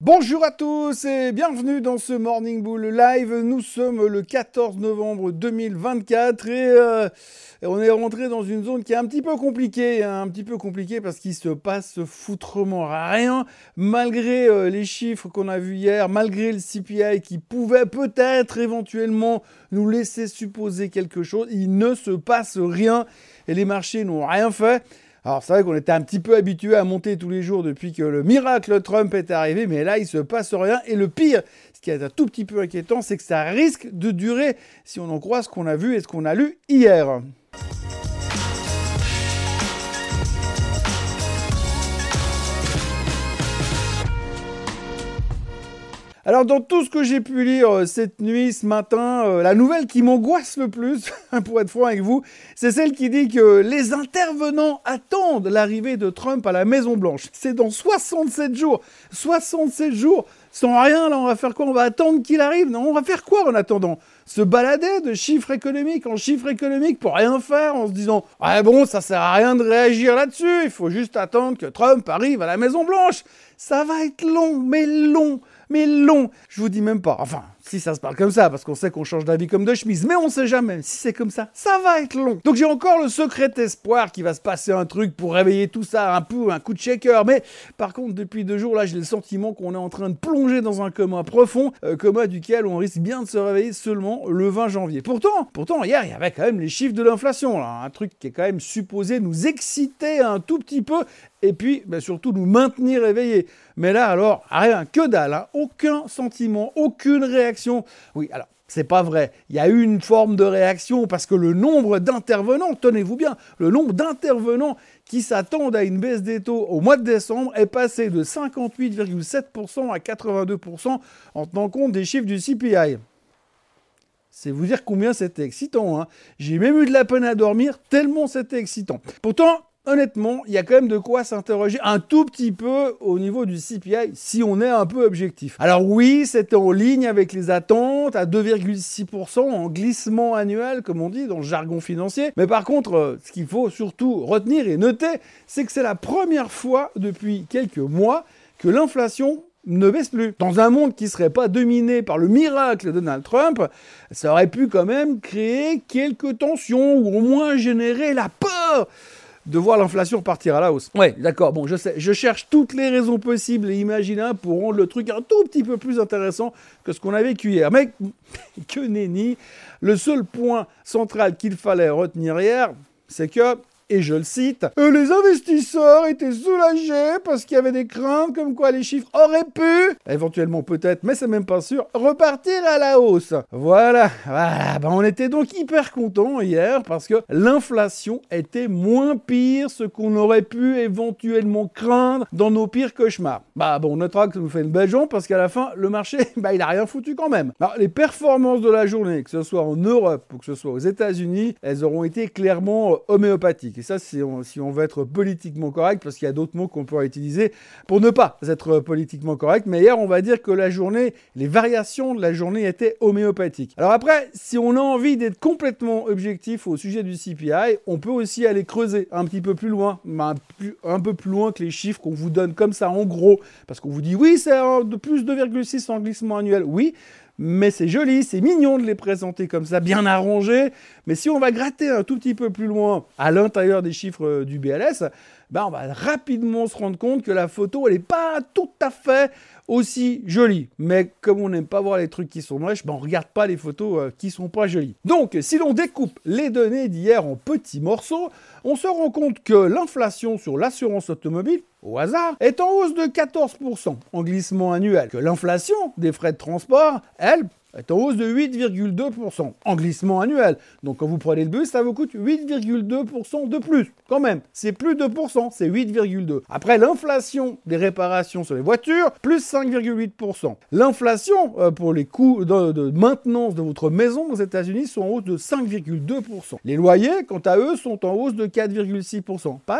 Bonjour à tous et bienvenue dans ce Morning Bull Live. Nous sommes le 14 novembre 2024 et on est rentré dans une zone qui est un petit peu compliquée, parce qu'il se passe foutrement rien malgré les chiffres qu'on a vus hier, malgré le CPI qui pouvait peut-être éventuellement nous laisser supposer quelque chose. Il ne se passe rien et les marchés n'ont rien fait. Alors c'est vrai qu'on était un petit peu habitué à monter tous les jours depuis que le miracle Trump est arrivé, mais là il se passe rien. Et le pire, ce qui est un tout petit peu inquiétant, c'est que ça risque de durer si on en croit ce qu'on a vu et ce qu'on a lu hier. Alors dans tout ce que j'ai pu lire cette nuit, ce matin, la nouvelle qui m'angoisse le plus, pour être franc avec vous, c'est celle qui dit que les intervenants attendent l'arrivée de Trump à la Maison-Blanche. C'est dans 67 jours. 67 jours sans rien, là on va faire quoi? On va attendre qu'il arrive? Non, on va faire quoi en attendant? Se balader de chiffre économique en chiffre économique pour rien faire en se disant « Ah bon, ça sert à rien de réagir là-dessus, il faut juste attendre que Trump arrive à la Maison-Blanche. » Ça va être long, mais long. Je vous dis même pas. Enfin, si ça se parle comme ça, parce qu'on sait qu'on change d'avis comme de chemise, mais on sait jamais. Si c'est comme ça, ça va être long. Donc j'ai encore le secret espoir qu'il va se passer un truc pour réveiller tout ça, un coup de shaker. Mais par contre, depuis 2 jours, là, j'ai le sentiment qu'on est en train de plonger dans un coma profond, coma duquel on risque bien de se réveiller seulement le 20 janvier. Pourtant, hier, il y avait quand même les chiffres de l'inflation, là. Un truc qui est quand même supposé nous exciter un tout petit peu, et puis surtout nous maintenir éveillés. Mais là, alors, rien, que dalle, hein. Aucun sentiment, aucune réaction. Oui, alors, c'est pas vrai. Il y a eu une forme de réaction parce que le nombre d'intervenants, tenez-vous bien, le nombre d'intervenants qui s'attendent à une baisse des taux au mois de décembre est passé de 58,7% à 82% en tenant compte des chiffres du CPI. C'est vous dire combien c'était excitant, hein. J'ai même eu de la peine à dormir tellement c'était excitant. Pourtant, honnêtement, il y a quand même de quoi s'interroger un tout petit peu au niveau du CPI si on est un peu objectif. Alors oui, c'était en ligne avec les attentes à 2,6% en glissement annuel, comme on dit dans le jargon financier. Mais par contre, ce qu'il faut surtout retenir et noter, c'est que c'est la première fois depuis quelques mois que l'inflation ne baisse plus. Dans un monde qui ne serait pas dominé par le miracle de Donald Trump, ça aurait pu quand même créer quelques tensions ou au moins générer la peur de voir l'inflation repartir à la hausse. Ouais, d'accord, bon, je sais, je cherche toutes les raisons possibles et imaginables pour rendre le truc un tout petit peu plus intéressant que ce qu'on a vécu hier. Mais que nenni, le seul point central qu'il fallait retenir hier, c'est que, et je le cite, les investisseurs étaient soulagés parce qu'il y avait des craintes comme quoi les chiffres auraient pu, éventuellement peut-être, mais c'est même pas sûr, repartir à la hausse. Voilà, on était donc hyper contents hier parce que l'inflation était moins pire, ce qu'on aurait pu éventuellement craindre dans nos pires cauchemars. On notera que ça nous fait une belle jambe parce qu'à la fin, le marché, il a rien foutu quand même. Alors, les performances de la journée, que ce soit en Europe ou que ce soit aux États-Unis, elles auront été clairement homéopathiques. Et ça, si on veut être politiquement correct, parce qu'il y a d'autres mots qu'on pourrait utiliser pour ne pas être politiquement correct. Mais hier, on va dire que la journée, les variations de la journée étaient homéopathiques. Alors après, si on a envie d'être complètement objectif au sujet du CPI, on peut aussi aller creuser un petit peu plus loin, un peu plus loin que les chiffres qu'on vous donne comme ça en gros. Parce qu'on vous dit, oui, c'est de plus 2,6 en glissement annuel. Oui, mais c'est joli, c'est mignon de les présenter comme ça, bien arrangés. Mais si on va gratter un tout petit peu plus loin à l'intérieur des chiffres du BLS, on va rapidement se rendre compte que la photo, elle n'est pas tout à fait aussi jolie. Mais comme on n'aime pas voir les trucs qui sont moches, on ne regarde pas les photos qui ne sont pas jolies. Donc, si l'on découpe les données d'hier en petits morceaux, on se rend compte que l'inflation sur l'assurance automobile, au hasard, est en hausse de 14% en glissement annuel. Que l'inflation des frais de transport, elle, est en hausse de 8,2% en glissement annuel. Donc quand vous prenez le bus, ça vous coûte 8,2% de plus. Quand même, c'est plus de 2%, c'est 8,2%. Après, l'inflation des réparations sur les voitures, plus 5,8%. L'inflation pour les coûts de maintenance de votre maison aux États-Unis sont en hausse de 5,2%. Les loyers, quant à eux, sont en hausse de 4,6%. Pas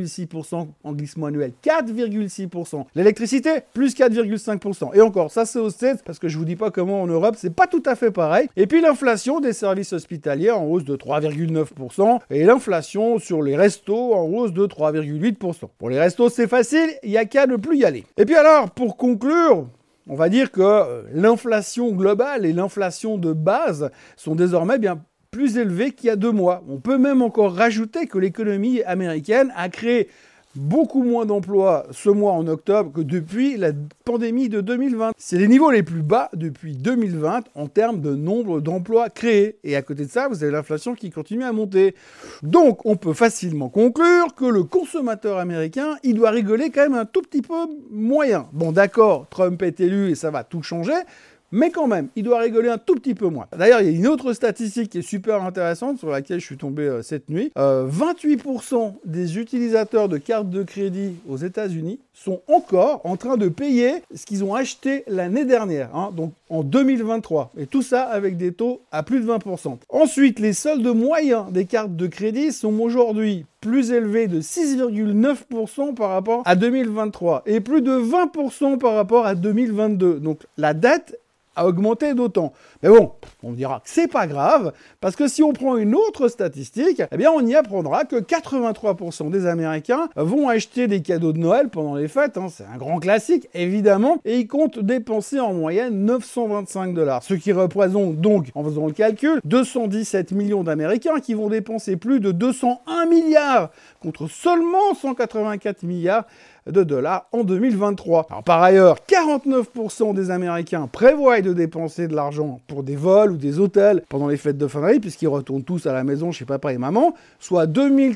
2,6% en glissement annuel, 4,6%. L'électricité, plus 4,5%. Et encore, ça c'est aux States, parce que je vous dis pas comment en Europe, c'est pas tout à fait pareil. Et puis l'inflation des services hospitaliers en hausse de 3,9% et l'inflation sur les restos en hausse de 3,8%. Pour les restos, c'est facile, il n'y a qu'à ne plus y aller. Et puis alors, pour conclure, on va dire que l'inflation globale et l'inflation de base sont désormais bien plus élevées qu'il y a 2 mois. On peut même encore rajouter que l'économie américaine a créé beaucoup moins d'emplois ce mois en octobre que depuis la pandémie de 2020. C'est les niveaux les plus bas depuis 2020 en termes de nombre d'emplois créés. Et à côté de ça, vous avez l'inflation qui continue à monter. Donc, on peut facilement conclure que le consommateur américain, il doit rigoler quand même un tout petit peu moyen. Bon, d'accord, Trump est élu et ça va tout changer. Mais quand même, il doit rigoler un tout petit peu moins. D'ailleurs, il y a une autre statistique qui est super intéressante sur laquelle je suis tombé cette nuit. 28% des utilisateurs de cartes de crédit aux États-Unis sont encore en train de payer ce qu'ils ont acheté l'année dernière, donc en 2023. Et tout ça avec des taux à plus de 20%. Ensuite, les soldes moyens des cartes de crédit sont aujourd'hui plus élevés de 6,9% par rapport à 2023 et plus de 20% par rapport à 2022. Donc la dette a augmenté d'autant. Mais bon, on me dira que c'est pas grave, parce que si on prend une autre statistique, eh bien on y apprendra que 83% des Américains vont acheter des cadeaux de Noël pendant les fêtes, c'est un grand classique, évidemment, et ils comptent dépenser en moyenne 925 $, ce qui représente donc, en faisant le calcul, 217 millions d'Américains qui vont dépenser plus de 201 milliards, contre seulement 184 milliards de dollars en 2023. Alors, par ailleurs, 49% des Américains prévoient de dépenser de l'argent pour des vols ou des hôtels pendant les fêtes de fin d'année, puisqu'ils retournent tous à la maison chez papa et maman, soit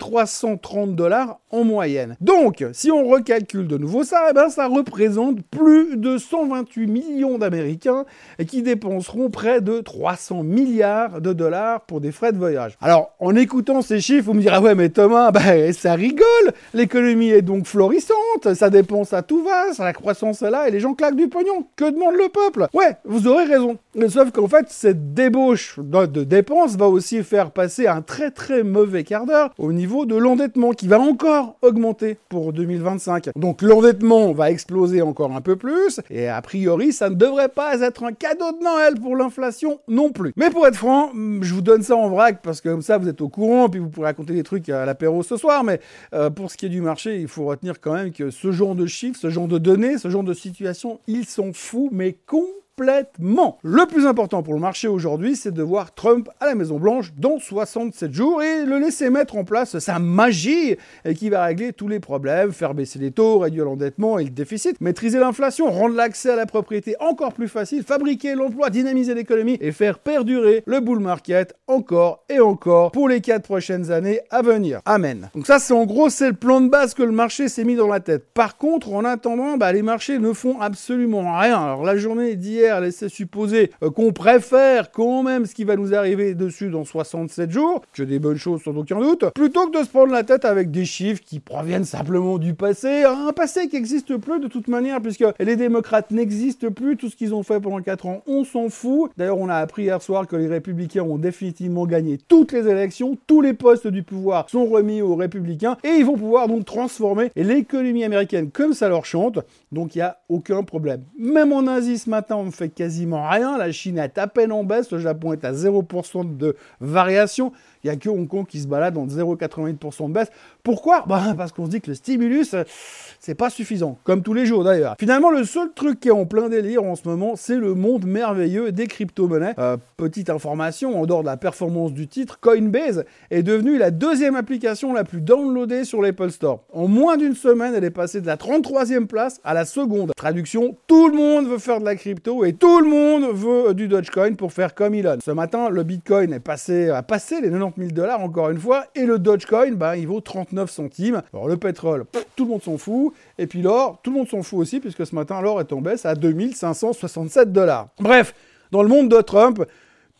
2330 $ en moyenne. Donc, si on recalcule de nouveau ça, eh ben, ça représente plus de 128 millions d'Américains qui dépenseront près de 300 milliards de dollars pour des frais de voyage. Alors, en écoutant ces chiffres, vous me direz, ah ouais, mais Thomas, ça rigole, l'économie est donc florissante, ça dépense à tout va, la croissance est là et les gens claquent du pognon. Que demande le peuple? Ouais, vous aurez raison. Sauf qu'en fait, cette débauche de dépenses va aussi faire passer un très très mauvais quart d'heure au niveau de l'endettement qui va encore augmenter pour 2025. Donc l'endettement va exploser encore un peu plus et a priori, ça ne devrait pas être un cadeau de Noël pour l'inflation non plus. Mais pour être franc, je vous donne ça en vrac parce que comme ça, vous êtes au courant puis vous pourrez raconter des trucs à l'apéro ce soir. Mais pour ce qui est du marché, il faut retenir quand même que ce genre de chiffres, ce genre de données, ce genre de situation, ils sont fous, mais complètement. Le plus important pour le marché aujourd'hui, c'est de voir Trump à la Maison-Blanche dans 67 jours et le laisser mettre en place sa magie et qui va régler tous les problèmes, faire baisser les taux, réduire l'endettement et le déficit, maîtriser l'inflation, rendre l'accès à la propriété encore plus facile, fabriquer l'emploi, dynamiser l'économie et faire perdurer le bull market encore et encore pour les 4 prochaines années à venir. Amen. Donc ça, c'est en gros, c'est le plan de base que le marché s'est mis dans la tête. Par contre, en attendant, les marchés ne font absolument rien. Alors la journée d'hier laissait supposer qu'on préfère quand même ce qui va nous arriver dessus dans 67 jours, que des bonnes choses sans aucun doute, plutôt que de se prendre la tête avec des chiffres qui proviennent simplement du passé, un passé qui n'existe plus de toute manière, puisque les démocrates n'existent plus, tout ce qu'ils ont fait pendant 4 ans, on s'en fout. D'ailleurs, on a appris hier soir que les républicains ont définitivement gagné toutes les élections, tous les postes du pouvoir sont remis aux républicains, et ils vont pouvoir donc transformer l'économie américaine comme ça leur chante, donc il n'y a aucun problème. Même en Asie ce matin, on ne fait quasiment rien, la Chine est à peine en baisse, le Japon est à 0% de variation, il n'y a que Hong Kong qui se balade en 0,88% de baisse. Pourquoi? Parce qu'on se dit que le stimulus, c'est pas suffisant, comme tous les jours d'ailleurs. Finalement, le seul truc qui est en plein délire en ce moment, c'est le monde merveilleux des crypto-monnaies. Petite information, en dehors de la performance du titre, Coinbase est devenue la 2e application la plus downloadée sur l'Apple Store. En moins d'une semaine, elle est passée de la 33e place à la 2e. Traduction, tout le monde veut faire de la crypto et tout le monde veut du Dogecoin pour faire comme Elon. Ce matin, le Bitcoin a passé les 90 000 $ encore une fois, et le Dogecoin, il vaut 39 centimes. Alors le pétrole, tout le monde s'en fout, et puis l'or, tout le monde s'en fout aussi, puisque ce matin, l'or est en baisse à 2567 $. Bref, dans le monde de Trump,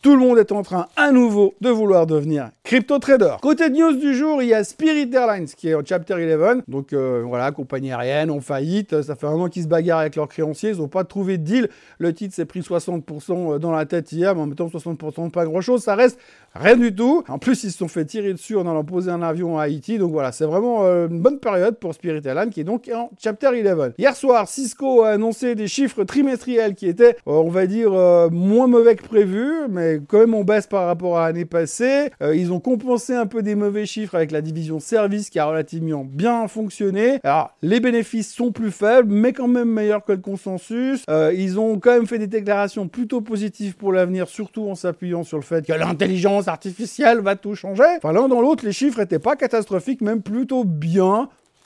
Tout le monde est en train, à nouveau, de vouloir devenir crypto-trader. Côté news du jour, il y a Spirit Airlines qui est en Chapter 11. Donc voilà, compagnie aérienne en faillite. Ça fait un an qu'ils se bagarrent avec leurs créanciers. Ils n'ont pas trouvé de deal. Le titre s'est pris 60% dans la tête hier. Mais en même temps, 60% pas grand-chose. Ça reste rien du tout. En plus, ils se sont fait tirer dessus en allant poser un avion à Haïti. Donc voilà, c'est vraiment une bonne période pour Spirit Airlines qui est donc en Chapter 11. Hier soir, Cisco a annoncé des chiffres trimestriels qui étaient, on va dire, moins mauvais que prévu. Mais quand même on baisse par rapport à l'année passée. Ils ont compensé un peu des mauvais chiffres avec la division service qui a relativement bien fonctionné. Alors les bénéfices sont plus faibles mais quand même meilleurs que le consensus. Ils ont quand même fait des déclarations plutôt positives pour l'avenir, surtout en s'appuyant sur le fait que l'intelligence artificielle va tout changer. Enfin l'un dans l'autre, les chiffres n'étaient pas catastrophiques, même plutôt bien.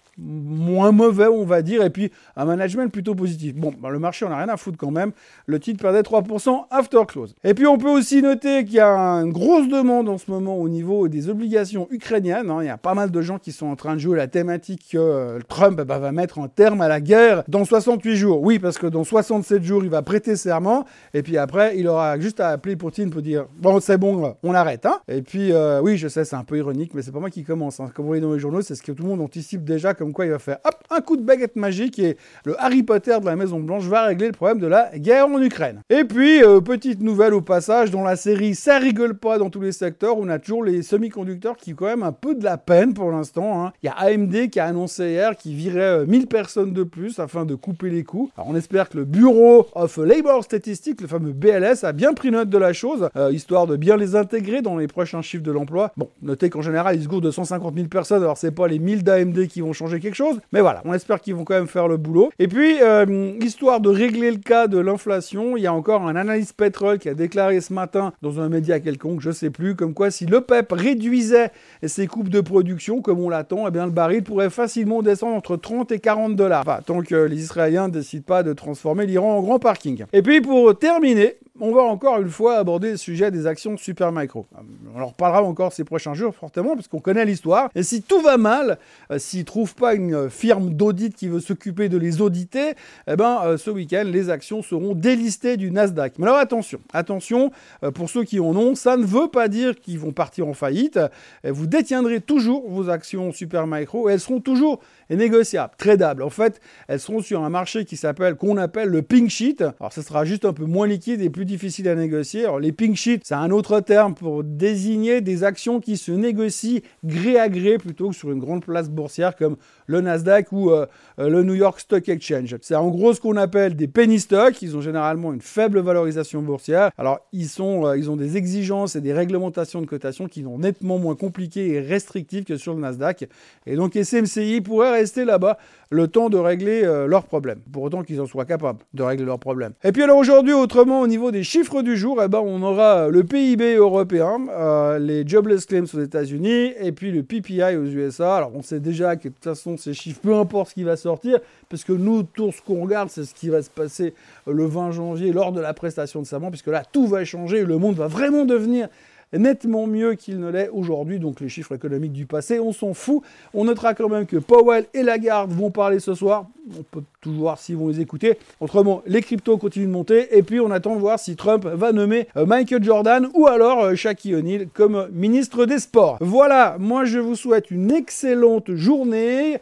Moins mauvais on va dire, et puis un management plutôt positif. Bon, le marché on a rien à foutre quand même, le titre perdait 3% after close. Et puis on peut aussi noter qu'il y a une grosse demande en ce moment au niveau des obligations ukrainiennes, il y a pas mal de gens qui sont en train de jouer la thématique que Trump va mettre un terme à la guerre dans 68 jours. Oui, parce que dans 67 jours il va prêter serment, et puis après il aura juste à appeler Poutine pour dire bon c'est bon, on arrête. Et puis oui je sais c'est un peu ironique, mais c'est pas moi qui commence, comme vous voyez dans les journaux, c'est ce que tout le monde anticipe déjà, comme quoi il va faire hop, un coup de baguette magique et le Harry Potter de la Maison Blanche va régler le problème de la guerre en Ukraine. Et puis, petite nouvelle au passage, dans la série ça rigole pas dans tous les secteurs, on a toujours les semi-conducteurs qui ont quand même un peu de la peine pour l'instant. Il y a AMD qui a annoncé hier qu'il virait 1000 personnes de plus afin de couper les coûts. Alors on espère que le Bureau of Labor Statistics, le fameux BLS, a bien pris note de la chose, histoire de bien les intégrer dans les prochains chiffres de l'emploi. Bon, notez qu'en général, ils se gourdent de 150 000 personnes, alors c'est pas les 1000 d'AMD qui vont changer quelque chose, mais voilà, on espère qu'ils vont quand même faire le boulot. Et puis, histoire de régler le cas de l'inflation, il y a encore un analyste pétrole qui a déclaré ce matin dans un média quelconque, je sais plus, comme quoi si l'OPEP réduisait ses coupes de production, comme on l'attend, eh bien le baril pourrait facilement descendre entre 30 et 40 $. Enfin, tant que les Israéliens ne décident pas de transformer l'Iran en grand parking. Et puis, pour terminer, on va encore une fois aborder le sujet des actions Supermicro. On en reparlera encore ces prochains jours, fortement, parce qu'on connaît l'histoire. Et si tout va mal, s'ils ne trouvent pas une firme d'audit qui veut s'occuper de les auditer, eh ben, ce week-end, les actions seront délistées du Nasdaq. Mais alors attention, pour ceux qui en ont, ça ne veut pas dire qu'ils vont partir en faillite. Vous détiendrez toujours vos actions Supermicro et elles seront toujours négociables, tradables. En fait, elles seront sur un marché qu'on appelle le pink sheet. Alors, ça sera juste un peu moins liquide et plus difficile à négocier. Alors, les pink sheets, c'est un autre terme pour désigner des actions qui se négocient gré à gré plutôt que sur une grande place boursière comme le Nasdaq ou le New York Stock Exchange. C'est en gros ce qu'on appelle des penny stocks. Ils ont généralement une faible valorisation boursière. Alors, ils ont des exigences et des réglementations de cotation qui sont nettement moins compliquées et restrictives que sur le Nasdaq. Et donc, SMCI pourrait rester là-bas le temps de régler leurs problèmes, pour autant qu'ils en soient capables de régler leurs problèmes. Et puis alors aujourd'hui, autrement, au niveau des chiffres du jour, eh ben, on aura le PIB européen, les jobless claims aux États-Unis, et puis le PPI aux USA. Alors on sait déjà que de toute façon, ces chiffres, peu importe ce qui va sortir, parce que nous, tout ce qu'on regarde, c'est ce qui va se passer le 20 janvier lors de la prestation de serment, puisque là, tout va changer, le monde va vraiment devenir nettement mieux qu'il ne l'est aujourd'hui. Donc les chiffres économiques du passé, on s'en fout. On notera quand même que Powell et Lagarde vont parler ce soir. On peut toujours voir s'ils vont les écouter. Autrement, les cryptos continuent de monter. Et puis on attend de voir si Trump va nommer Michael Jordan ou alors Shaquille O'Neal comme ministre des Sports. Voilà, moi je vous souhaite une excellente journée.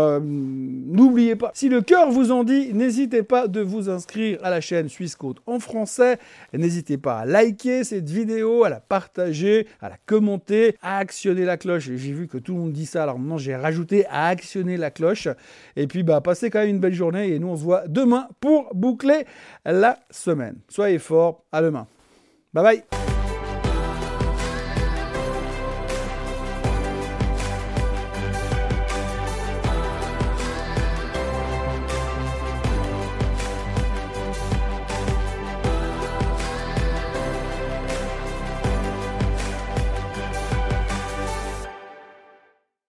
N'oubliez pas, si le cœur vous en dit, n'hésitez pas de vous inscrire à la chaîne Suisse Côte en français. N'hésitez pas à liker cette vidéo, à la partager, à la commenter, à actionner la cloche. J'ai vu que tout le monde dit ça, alors maintenant j'ai rajouté à actionner la cloche. Et puis passez quand même une belle journée et nous on se voit demain pour boucler la semaine. Soyez forts, à demain. Bye bye.